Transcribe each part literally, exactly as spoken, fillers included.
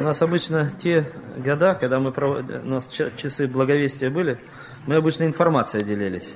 У нас обычно те года, когда мы провод... у нас часы благовестия были, мы обычно информацией делились.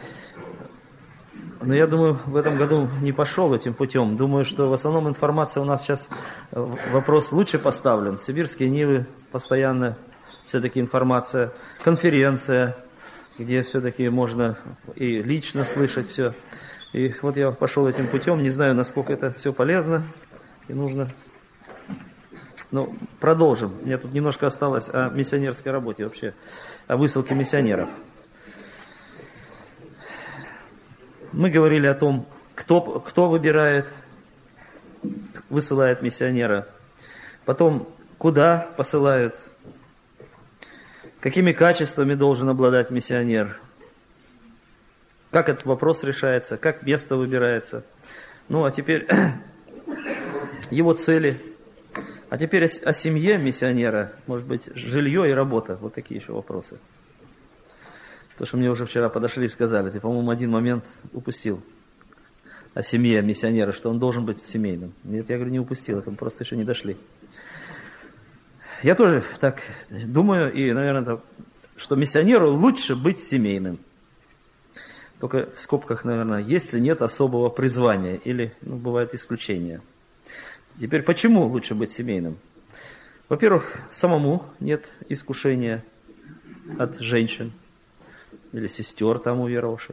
Но я думаю, в этом году не пошел этим путем. Думаю, что в основном информация у нас сейчас, вопрос лучше поставлен. Сибирские Нивы, постоянно все-таки информация, конференция, где все-таки можно и лично слышать все. И вот я пошел этим путем, не знаю, насколько это все полезно и нужно. Ну, продолжим. Мне тут немножко осталось о миссионерской работе вообще, о высылке миссионеров. Мы говорили о том, кто, кто выбирает, высылает миссионера. Потом, куда посылают, какими качествами должен обладать миссионер. Как этот вопрос решается, как место выбирается. Ну, а теперь его цели. А теперь о, о семье миссионера, может быть, жилье и работа. Вот такие еще вопросы. То, что мне уже вчера подошли и сказали, ты, по-моему, один момент упустил о семье миссионера, что он должен быть семейным. Нет, я говорю, не упустил, это мы просто еще не дошли. Я тоже так думаю, и, наверное, что миссионеру лучше быть семейным. Только в скобках, наверное, если нет особого призвания, или, ну, бывают исключения. Теперь, почему лучше быть семейным? Во-первых, самому нет искушения от женщин или сестер там уверовавших.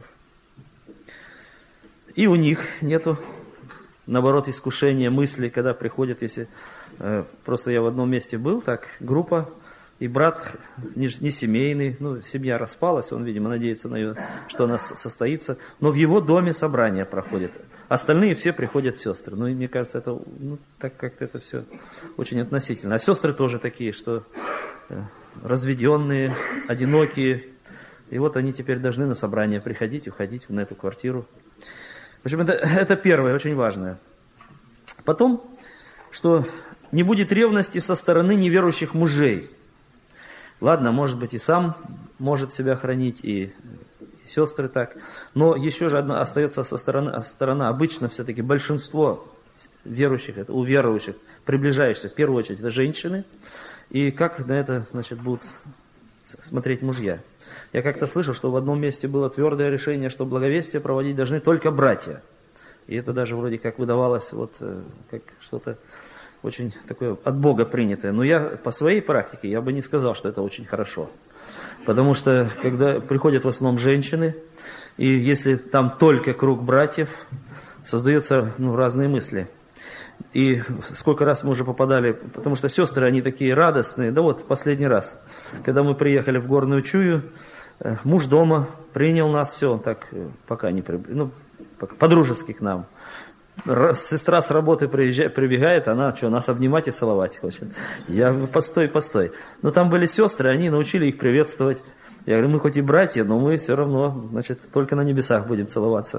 И у них нету, наоборот, искушения, мысли, когда приходят, если... Э, просто я в одном месте был, так, группа, и брат не, не семейный, ну, семья распалась, он, видимо, надеется на ее, что она состоится, но в его доме собрание проходит. Остальные все приходят сестры. Ну, и мне кажется, это, ну, так как-то это все очень относительно. А сестры тоже такие, что э, разведенные, одинокие. И вот они теперь должны на собрание приходить, уходить на эту квартиру. В общем, это, это первое, очень важное. Потом, что не будет ревности со стороны неверующих мужей. Ладно, может быть, и сам может себя хранить, и, и сестры так. Но еще же одна остается со стороны, сторона. Обычно все-таки большинство верующих, это у верующих, приближающихся, в первую очередь, это женщины. И как на это, значит, будут смотреть мужья. Я как-то слышал, что в одном месте было твердое решение, что благовестие проводить должны только братья. И это даже вроде как выдавалось вот как что-то очень такое от Бога принятое. Но я по своей практике, я бы не сказал, что это очень хорошо. Потому что когда приходят в основном женщины, и если там только круг братьев, создаются, ну, разные мысли. И сколько раз мы уже попадали, потому что сестры, они такие радостные. Да вот, последний раз, когда мы приехали в Горную Чую, муж дома принял нас, все, он так, пока не приб... ну, по-дружески к нам. Сестра с работы приезжает, прибегает, она что, нас обнимать и целовать хочет. Я говорю, постой, постой. Но там были сестры, они научили их приветствовать. Я говорю, мы хоть и братья, но мы все равно, значит, только на небесах будем целоваться.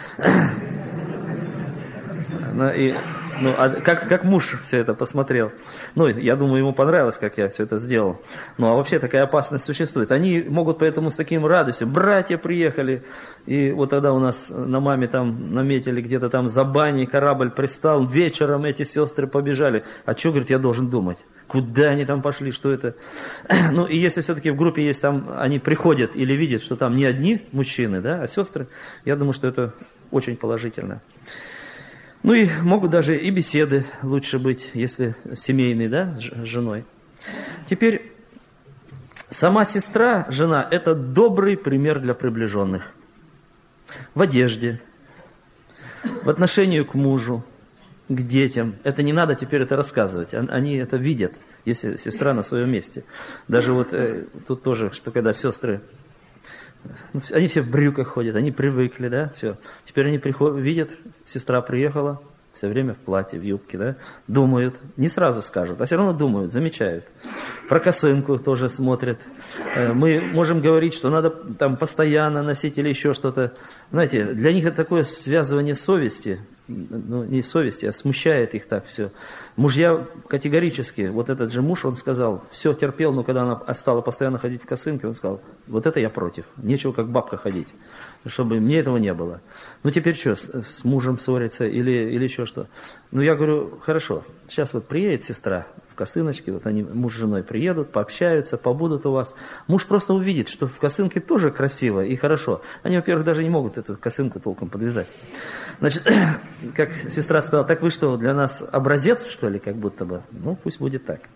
И... Ну, а как, как муж все это посмотрел? Ну, я думаю, ему понравилось, как я все это сделал. Ну, а вообще такая опасность существует. Они могут поэтому с таким радостью. Братья приехали, и вот тогда у нас на маме там наметили где-то там за баней, корабль пристал. Вечером эти сестры побежали. А что, говорит, я должен думать? Куда они там пошли, что это? Ну, и если все-таки в группе есть там, они приходят или видят, что там не одни мужчины, да, а сестры, я думаю, что это очень положительно. Ну и могут даже и беседы лучше быть, если семейные, да, с женой. Теперь сама сестра, жена, это добрый пример для приближенных. В одежде, в отношении к мужу, к детям. Это не надо теперь это рассказывать, они это видят, если сестра на своем месте. Даже вот э, тут тоже, что когда сестры... Они все в брюках ходят, они привыкли, да, все. Теперь они приходят, видят, сестра приехала, все время в платье, в юбке, да, думают, не сразу скажут, а все равно думают, замечают. Про косынку тоже смотрят. Мы можем говорить, что надо там постоянно носить или еще что-то. Знаете, для них это такое связывание совести, ну, не совести, а смущает их так все. Мужья категорически, вот этот же муж, он сказал, все терпел, но когда она стала постоянно ходить в косынке, он сказал, вот это я против, нечего как бабка ходить, чтобы мне этого не было. Ну теперь что, с, с мужем ссориться или, или еще что? Ну я говорю, хорошо, сейчас вот приедет сестра косыночке, вот они, муж с женой приедут, пообщаются, побудут у вас. Муж просто увидит, что в косынке тоже красиво и хорошо. Они, во-первых, даже не могут эту косынку толком подвязать. Значит, как сестра сказала, так вы что, для нас образец, что ли, как будто бы? Ну, пусть будет так.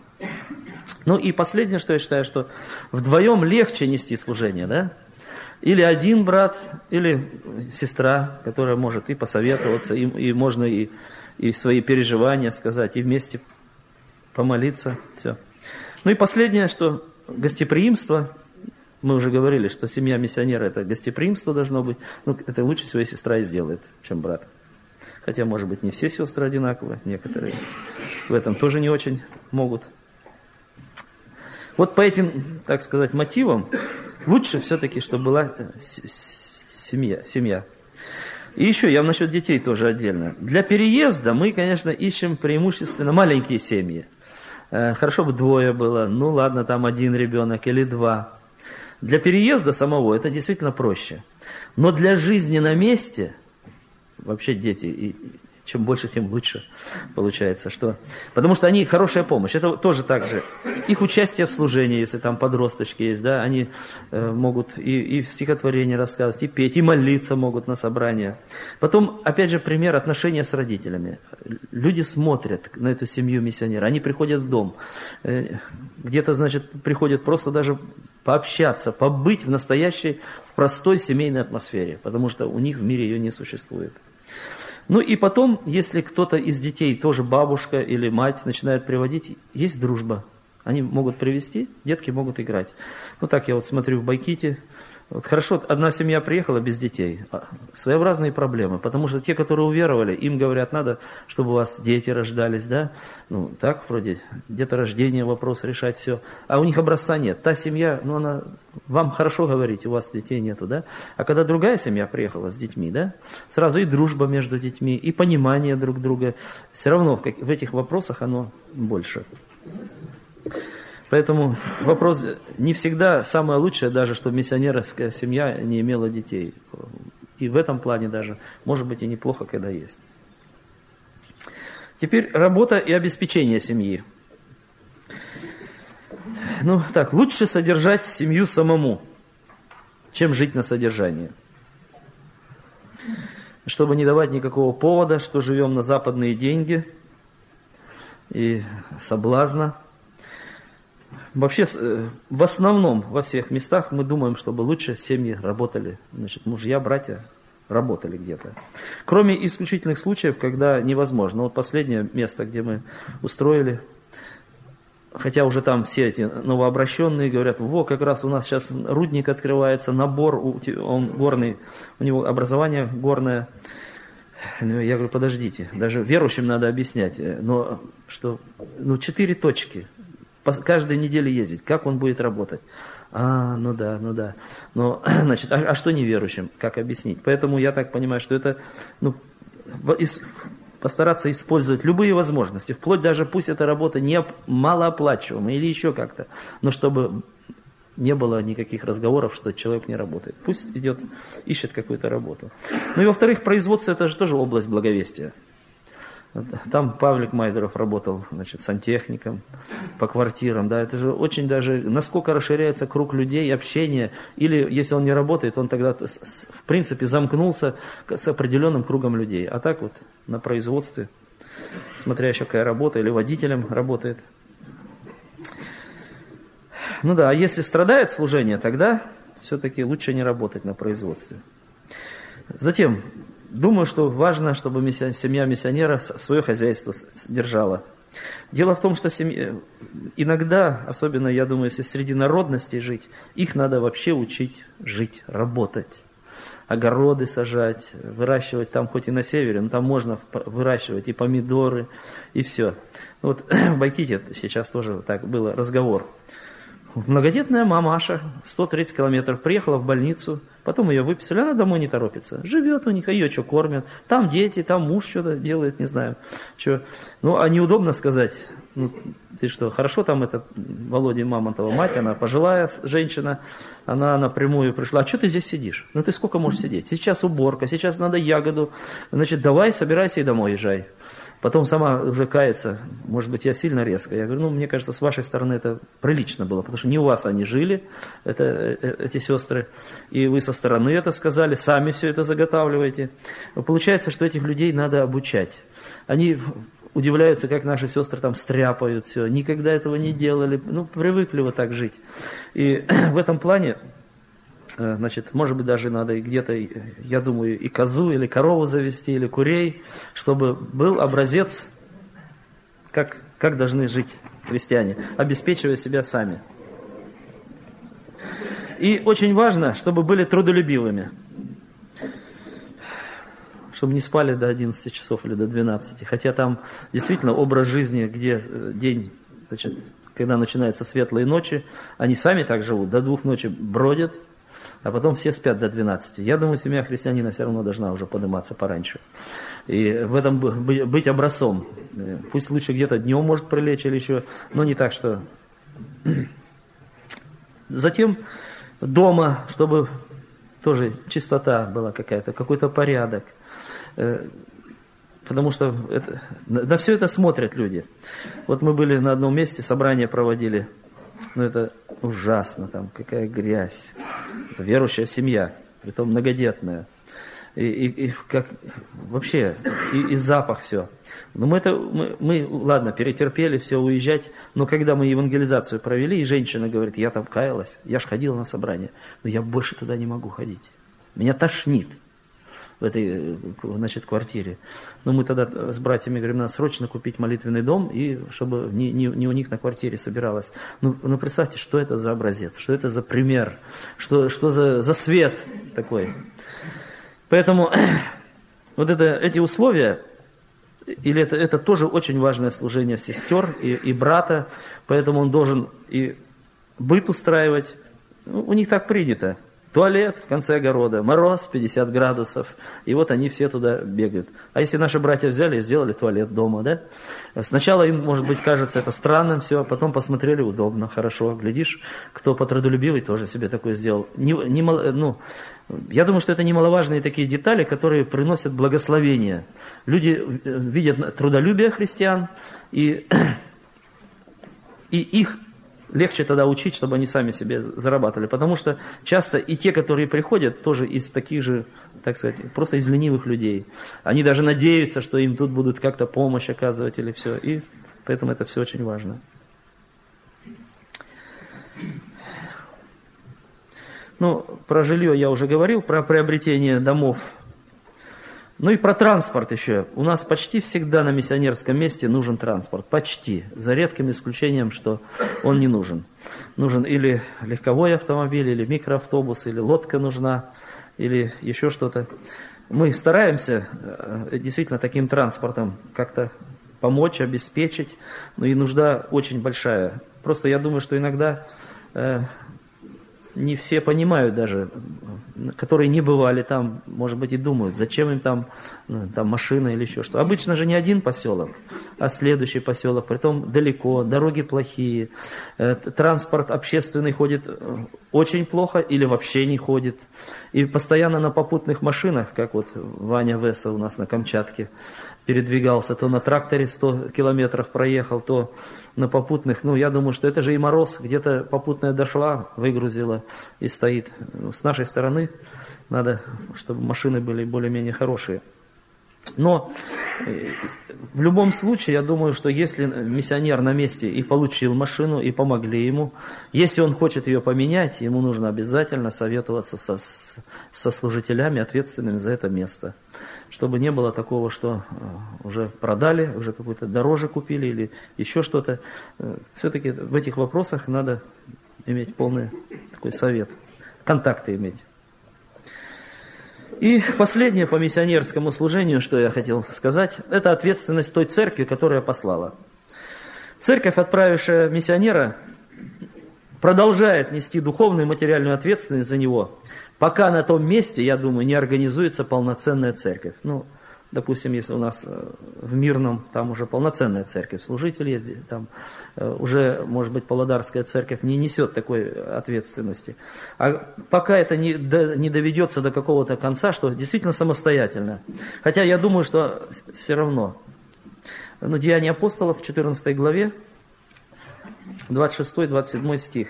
Ну и последнее, что я считаю, что вдвоем легче нести служение, да? Или один брат, или сестра, которая может и посоветоваться, и, и можно и, и свои переживания сказать, и вместе помолиться, все. Ну и последнее, что гостеприимство, мы уже говорили, что семья миссионера это гостеприимство должно быть, ну это лучше всего и сестра и сделает, чем брат. Хотя, может быть, не все сестры одинаковые, некоторые в этом тоже не очень могут. Вот по этим, так сказать, мотивам лучше все-таки, чтобы была семья, семья. И еще, я насчет детей тоже отдельно. Для переезда мы, конечно, ищем преимущественно маленькие семьи. Хорошо бы двое было, ну ладно, там один ребенок или два. Для переезда самого это действительно проще. Но для жизни на месте, вообще дети, и чем больше, тем лучше получается. Что? Потому что они хорошая помощь. Это тоже так же. Их участие в служении, если там подросточки есть, да, они э, могут и, и в стихотворении рассказывать, и петь, и молиться могут на собрания. Потом, опять же, пример отношения с родителями. Люди смотрят на эту семью миссионера, они приходят в дом. Э, где-то, значит, приходят просто даже пообщаться, побыть в настоящей, в простой семейной атмосфере, потому что у них в мире ее не существует. Ну и потом, если кто-то из детей, тоже бабушка или мать, начинает приводить, есть дружба. Они могут привести, детки могут играть. Ну так я вот смотрю в Байките. Вот хорошо, одна семья приехала без детей. Своеобразные проблемы, потому что те, которые уверовали, им говорят, надо, чтобы у вас дети рождались, да? Ну так, вроде, деторождение, вопрос решать, все. А у них образца нет. Та семья, ну она, вам хорошо говорить, у вас детей нету, да? А когда другая семья приехала с детьми, да? Сразу и дружба между детьми, и понимание друг друга. Все равно в, в этих вопросах оно больше. Поэтому вопрос не всегда самое лучшее, даже чтобы миссионерская семья не имела детей. И в этом плане даже может быть и неплохо, когда есть. Теперь работа и обеспечение семьи. Ну так, лучше содержать семью самому, чем жить на содержании. Чтобы не давать никакого повода, что живем на западные деньги и соблазна. Вообще, в основном, во всех местах мы думаем, чтобы лучше семьи работали. Значит, мужья, братья работали где-то. Кроме исключительных случаев, когда невозможно. Вот последнее место, где мы устроили, хотя уже там все эти новообращенные говорят, во, как раз у нас сейчас рудник открывается, набор, он горный, у него образование горное. Я говорю, подождите, даже верующим надо объяснять, но что, ну, четыре точки. Каждой неделе ездить, как он будет работать? А, ну да, ну да. Но, значит, а, а что неверующим? Как объяснить? Поэтому я так понимаю, что это, ну, из, постараться использовать любые возможности, вплоть даже пусть эта работа не малооплачиваемая или еще как-то, но чтобы не было никаких разговоров, что человек не работает. Пусть идет, ищет какую-то работу. Ну и во-вторых, производство это же тоже область благовестия. Там Павлик Майдеров работал, значит, сантехником по квартирам, да, это же очень даже, насколько расширяется круг людей, общение, или если он не работает, он тогда, в принципе, замкнулся с определенным кругом людей, а так вот на производстве, смотря еще какая работа, или водителем работает. Ну да, а если страдает служение, тогда все-таки лучше не работать на производстве. Затем, думаю, что важно, чтобы семья миссионера свое хозяйство держала. Дело в том, что семья, иногда, особенно, я думаю, если среди народностей жить, их надо вообще учить жить, работать. Огороды сажать, выращивать там, хоть и на севере, но там можно выращивать и помидоры, и все. Вот в Байките сейчас тоже так было разговор. Многодетная мамаша, сто тридцать километров, приехала в больницу, потом ее выписали, она домой не торопится. Живет у них, а ее что, кормят? Там дети, там муж что-то делает, не знаю. Что. Ну, а неудобно сказать, ну, ты что, хорошо там это Володя Мамонтова мать, она пожилая женщина, она напрямую пришла, а что ты здесь сидишь? Ну ты сколько можешь сидеть? Сейчас уборка, сейчас надо ягоду, значит, давай, собирайся и домой езжай. Потом сама уже кается, может быть, я сильно резко. Я говорю, ну, мне кажется, с вашей стороны это прилично было, потому что не у вас они жили, это, эти сестры, и вы со стороны это сказали, сами все это заготавливаете. Получается, что этих людей надо обучать. Они удивляются, как наши сестры там стряпают все, никогда этого не делали, ну, привыкли вот так жить. И в этом плане, значит, может быть, даже надо и где-то, я думаю, и козу, или корову завести, или курей, чтобы был образец, как, как должны жить христиане, обеспечивая себя сами. И очень важно, чтобы были трудолюбивыми, чтобы не спали до одиннадцати часов или до двенадцати. Хотя там действительно образ жизни, где день, значит, когда начинаются светлые ночи, они сами так живут, до двух ночи бродят, а потом все спят до двенадцати. Я думаю, семья христианина все равно должна уже подниматься пораньше. И в этом быть образцом. Пусть лучше где-то днем может прилечь или еще, но не так, что... Затем дома, чтобы тоже чистота была какая-то, какой-то порядок. Потому что это, на все это смотрят люди. Вот мы были на одном месте, собрание проводили. Ну это ужасно, там какая грязь. Это верующая семья, притом многодетная. И, и, и как вообще, и, и запах все. Но мы это, мы, мы, ладно, перетерпели все, уезжать. Но когда мы евангелизацию провели, и женщина говорит, я там каялась, я ж ходила на собрание, но я больше туда не могу ходить. Меня тошнит в этой, значит, квартире. Но мы тогда с братьями говорим, надо срочно купить молитвенный дом, и чтобы не, не, не у них на квартире собиралось. Ну, ну представьте, что это за образец, что это за пример, что, что за, за свет такой. Поэтому вот это, эти условия, или это, это тоже очень важное служение сестер и, и брата, поэтому он должен и быт устраивать, ну, у них так принято. Туалет в конце огорода, мороз пятьдесят градусов, и вот они все туда бегают. А если наши братья взяли и сделали туалет дома, да? Сначала им, может быть, кажется это странным все, а потом посмотрели, удобно, хорошо. Глядишь, кто потрудолюбивый, тоже себе такое сделал. Не, не, ну, я думаю, что это немаловажные такие детали, которые приносят благословение. Люди видят трудолюбие христиан, и, и их легче тогда учить, чтобы они сами себе зарабатывали. Потому что часто и те, которые приходят, тоже из таких же, так сказать, просто из ленивых людей. Они даже надеются, что им тут будут как-то помощь оказывать или все. И поэтому это все очень важно. Ну, про жилье я уже говорил, про приобретение домов. Ну и про транспорт еще. У нас почти всегда на миссионерском месте нужен транспорт. Почти. За редким исключением, что он не нужен. Нужен или легковой автомобиль, или микроавтобус, или лодка нужна, или еще что-то. Мы стараемся действительно таким транспортом как-то помочь, обеспечить. Но и нужда очень большая. Просто я думаю, что иногда... не все понимают даже, которые не бывали там, может быть, и думают, зачем им там, ну, там машина или еще что. Обычно же не один поселок, а следующий поселок, притом далеко, дороги плохие, э, транспорт общественный ходит очень плохо или вообще не ходит. И постоянно на попутных машинах, как вот Ваня Веса у нас на Камчатке передвигался, то на тракторе сто километров проехал, то на попутных. Ну, я думаю, что это же и мороз, где-то попутная дошла, выгрузила и стоит. С нашей стороны надо, чтобы машины были более-менее хорошие. Но в любом случае, я думаю, что если миссионер на месте и получил машину, и помогли ему, если он хочет ее поменять, ему нужно обязательно советоваться со, со служителями, ответственными за это место. Чтобы не было такого, что уже продали, уже какую-то дороже купили или еще что-то. Все-таки в этих вопросах надо иметь полный такой совет, контакты иметь. И последнее по миссионерскому служению, что я хотел сказать, это ответственность той церкви, которая послала. Церковь, отправившая миссионера, продолжает нести духовную и материальную ответственность за него, пока на том месте, я думаю, не организуется полноценная церковь. Ну, Допустим, если у нас в Мирном, там уже полноценная церковь, служитель есть, там уже, может быть, Павлодарская церковь не несет такой ответственности. А пока это не, не доведется до какого-то конца, что действительно самостоятельно. Хотя я думаю, что все равно. Ну, Деяния апостолов в четырнадцатой главе, двадцать шестой двадцать седьмой стих.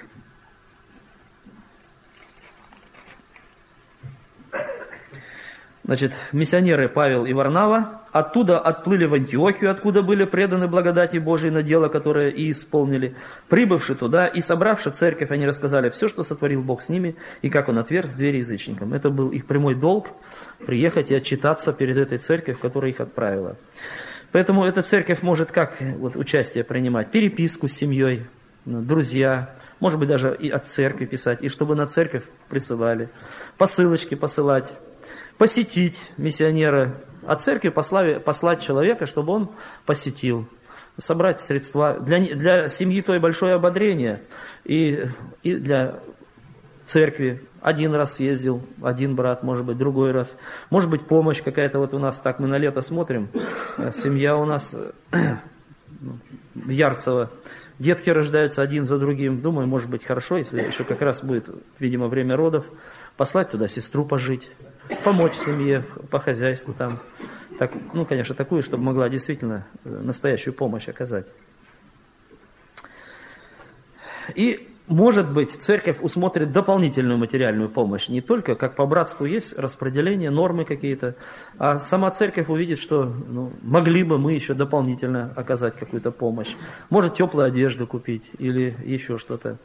Значит, миссионеры Павел и Варнава оттуда отплыли в Антиохию, откуда были преданы благодати Божией на дело, которое и исполнили. Прибывши туда и собравши церковь, они рассказали все, что сотворил Бог с ними, и как Он отверз двери язычникам. Это был их прямой долг, приехать и отчитаться перед этой церковью, которая их отправила. Поэтому эта церковь может как вот, участие принимать? Переписку с семьей, друзья, может быть даже и от церкви писать, и чтобы на церковь присылали, посылочки посылать, посетить миссионера, от церкви послать, послать человека, чтобы он посетил, собрать средства для, для семьи той большое ободрение, и, и для церкви. Один раз съездил, один брат, может быть, другой раз. Может быть, помощь какая-то, вот у нас так, мы на лето смотрим, семья у нас в Ярцево, детки рождаются один за другим. Думаю, может быть, хорошо, если еще как раз будет, видимо, время родов, послать туда сестру пожить, помочь семье по хозяйству там. Так, ну, конечно, такую, чтобы могла действительно настоящую помощь оказать. И, может быть, церковь усмотрит дополнительную материальную помощь. Не только, как по братству есть распределение, нормы какие-то, а сама церковь увидит, что ну, могли бы мы еще дополнительно оказать какую-то помощь. Может, теплую одежду купить или еще что-то.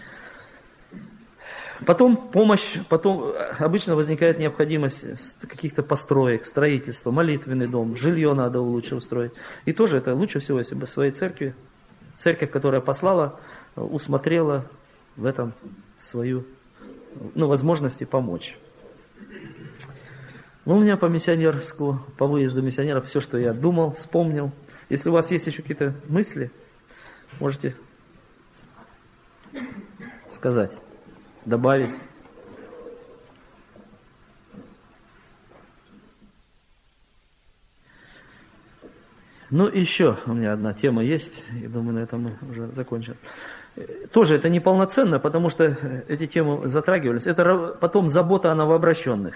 Потом помощь, потом обычно возникает необходимость каких-то построек, строительства, молитвенный дом, жилье надо лучше устроить. И тоже это лучше всего, если бы в своей церкви, церковь, которая послала, усмотрела в этом свою ну, возможности помочь. Ну, у меня по миссионерскому, по выезду миссионеров все, что я думал, вспомнил. Если у вас есть еще какие-то мысли, можете сказать. Добавить. Ну, еще у меня одна тема есть, я думаю, на этом мы уже закончим. Тоже это неполноценно, потому что эти темы затрагивались. Это потом забота о новообращенных.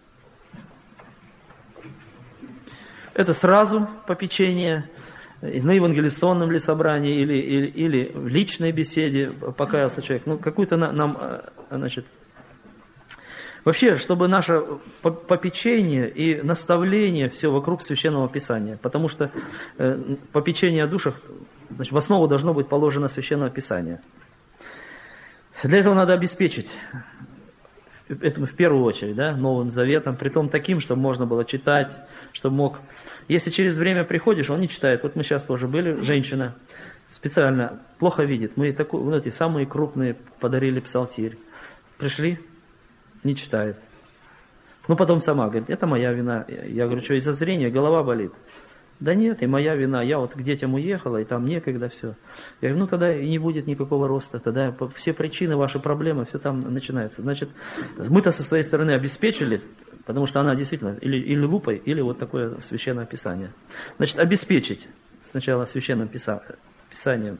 Это сразу попечение на евангелизационном ли собрании или, или, или в личной беседе покаялся человек. Ну, какую-то нам, значит, вообще, чтобы наше попечение и наставление все вокруг Священного Писания. Потому что э, попечение о душах, значит, в основу должно быть положено Священное Писание. Для этого надо обеспечить, это в первую очередь, да, Новым Заветом, притом таким, чтобы можно было читать, чтобы мог... Если через время приходишь, он не читает. Вот мы сейчас тоже были, женщина специально плохо видит. Мы такой, вот эти самые крупные подарили псалтирь. Пришли, не читает. Ну, потом сама говорит, это моя вина. Я говорю, что из-за зрения голова болит? Да нет, и моя вина. Я вот к детям уехала, и там некогда все. Я говорю, ну тогда и не будет никакого роста. Тогда все причины, ваши проблемы, все там начинается. Значит, мы-то со своей стороны обеспечили, потому что она действительно или, или лупой, или вот такое священное писание. Значит, обеспечить сначала священным писа, писанием.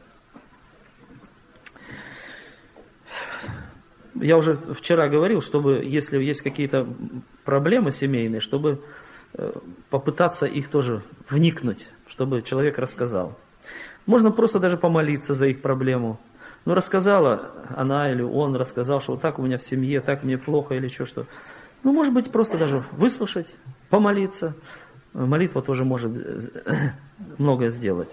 Я уже вчера говорил, чтобы, если есть какие-то проблемы семейные, чтобы попытаться их тоже вникнуть, чтобы человек рассказал. Можно просто даже помолиться за их проблему. Ну, рассказала она или он, рассказал, что вот так у меня в семье, так мне плохо или еще что. Ну, может быть, просто даже выслушать, помолиться. Молитва тоже может многое сделать.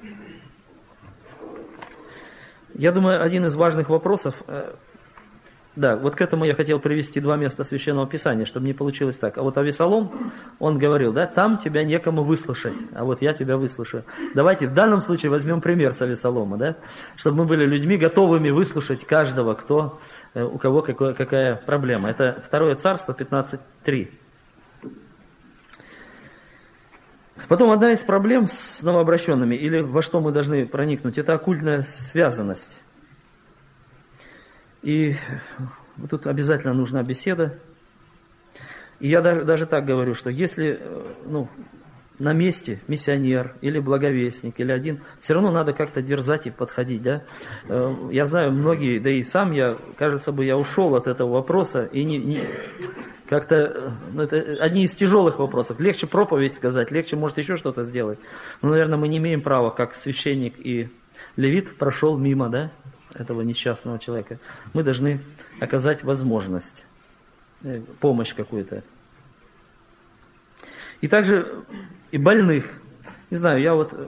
Я думаю, один из важных вопросов, да, вот к этому я хотел привести два места Священного Писания, чтобы не получилось так. А вот Авесолом, он говорил, да, там тебя некому выслушать, а вот я тебя выслушаю. Давайте в данном случае возьмем пример с Авесолома, да, чтобы мы были людьми, готовыми выслушать каждого, кто, у кого какое, какая проблема. Это Второе Царство пятнадцать три. Потом одна из проблем с новообращенными, или во что мы должны проникнуть, это оккультная связанность. И тут обязательно нужна беседа. И я даже, даже так говорю, что если ну, на месте миссионер или благовестник, или один, все равно надо как-то дерзать и подходить. Да? Я знаю, многие, да и сам я, кажется бы, я ушел от этого вопроса, и не, не, как-то, ну, это одни из тяжелых вопросов. Легче проповедь сказать, легче, может, еще что-то сделать. Но, наверное, мы не имеем права, как священник и левит прошел мимо, да, этого несчастного человека. Мы должны оказать возможность, помощь какую-то. И также и больных. Не знаю, я вот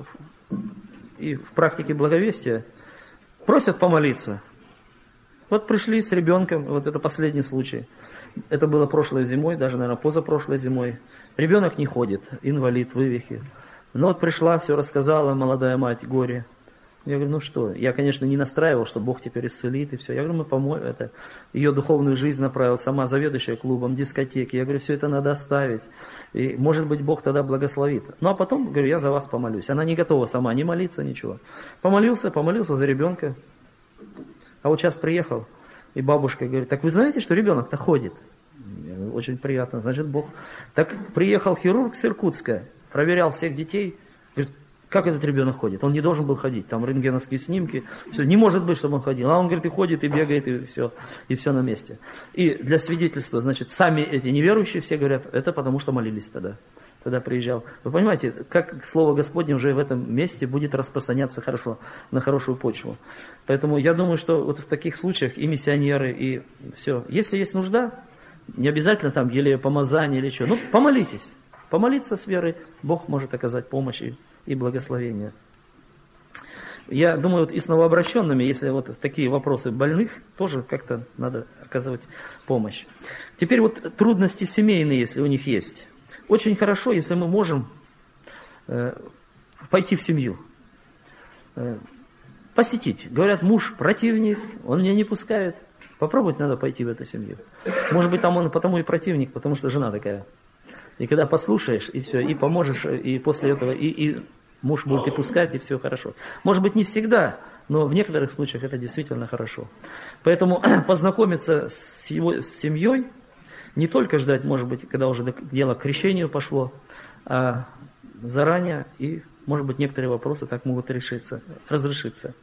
и в практике благовестия просят помолиться. Вот пришли с ребенком, вот это последний случай. Это было прошлой зимой, даже, наверное, позапрошлой зимой. Ребенок не ходит, инвалид, вывихи. Но вот пришла, все рассказала, молодая мать, горе. Я говорю, ну что, я, конечно, не настраивал, что Бог теперь исцелит и все. Я говорю, мы помолим, это ее духовную жизнь направил, сама заведующая клубом, дискотеки. Я говорю, все это надо оставить. И, может быть, Бог тогда благословит. Ну, а потом, говорю, я за вас помолюсь. Она не готова сама ни молиться, ничего. Помолился, помолился за ребенка. А вот сейчас приехал, и бабушка говорит, так вы знаете, что ребенок-то ходит? Я говорю, очень приятно, значит, Бог. Так приехал хирург с Иркутска, проверял всех детей, говорит, как этот ребенок ходит? Он не должен был ходить, там рентгеновские снимки, все, не может быть, чтобы он ходил. А он, говорит, и ходит, и бегает, и все, и все на месте. И для свидетельства, значит, сами эти неверующие все говорят, это потому что молились тогда. Тогда приезжал. Вы понимаете, как Слово Господне уже в этом месте будет распространяться хорошо, на хорошую почву. Поэтому я думаю, что вот в таких случаях и миссионеры, и все. Если есть нужда, не обязательно там елея помазание или что, ну помолитесь. Помолиться с верой, Бог может оказать помощь и, и благословение. Я думаю, вот и с новообращенными, если вот такие вопросы больных, тоже как-то надо оказывать помощь. Теперь вот трудности семейные, если у них есть. Очень хорошо, если мы можем э, пойти в семью, э, посетить. Говорят, муж противник, он меня не пускает. Попробовать надо пойти в эту семью. Может быть, там он потому и противник, потому что жена такая. И когда послушаешь, и все, и поможешь, и после этого, и, и муж будет и пускать, и все хорошо. Может быть, не всегда, но в некоторых случаях это действительно хорошо. Поэтому познакомиться с, его, с семьей, не только ждать, может быть, когда уже дело к крещению пошло, а заранее, и, может быть, некоторые вопросы так могут решиться, разрешиться.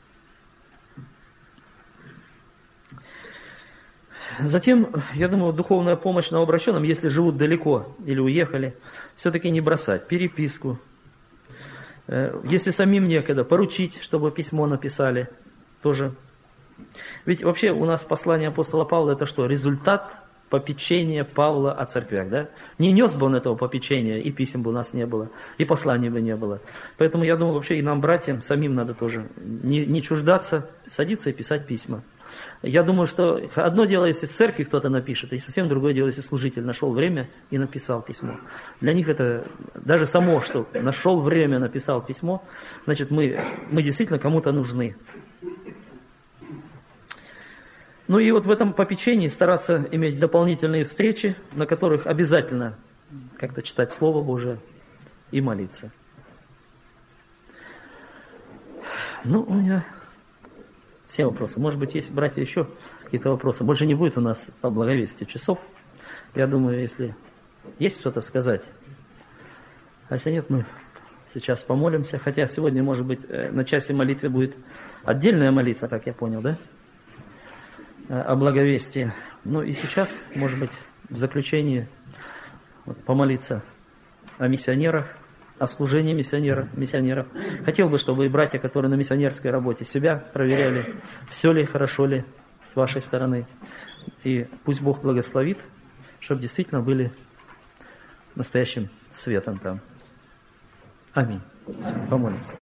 Затем, я думаю, духовная помощь новообращенным, если живут далеко или уехали, все-таки не бросать, переписку. Если самим некогда, поручить, чтобы письмо написали, тоже. Ведь вообще у нас послание апостола Павла это что? Результат попечения Павла о церквях, да? Не нес бы он этого попечения, и писем бы у нас не было, и посланий бы не было. Поэтому я думаю, вообще и нам, братьям, самим надо тоже не, не чуждаться, садиться и писать письма. Я думаю, что одно дело, если в церкви кто-то напишет, и совсем другое дело, если служитель нашел время и написал письмо. Для них это даже само, что нашел время, написал письмо, значит, мы, мы действительно кому-то нужны. Ну и вот в этом попечении стараться иметь дополнительные встречи, на которых обязательно как-то читать Слово Божие и молиться. Ну, у меня все вопросы. Может быть, есть, братья, еще какие-то вопросы. Больше не будет у нас по благовестию часов. Я думаю, если есть что-то сказать. А если нет, мы сейчас помолимся. Хотя сегодня, может быть, на часе молитвы будет отдельная молитва, так я понял, да? О благовестии. Ну и сейчас, может быть, в заключении вот, помолиться о миссионерах, о служении миссионеров, миссионеров. Хотел бы, чтобы и братья, которые на миссионерской работе, себя проверяли, все ли, хорошо ли с вашей стороны. И пусть Бог благословит, чтобы действительно были настоящим светом там. Аминь. Помолимся.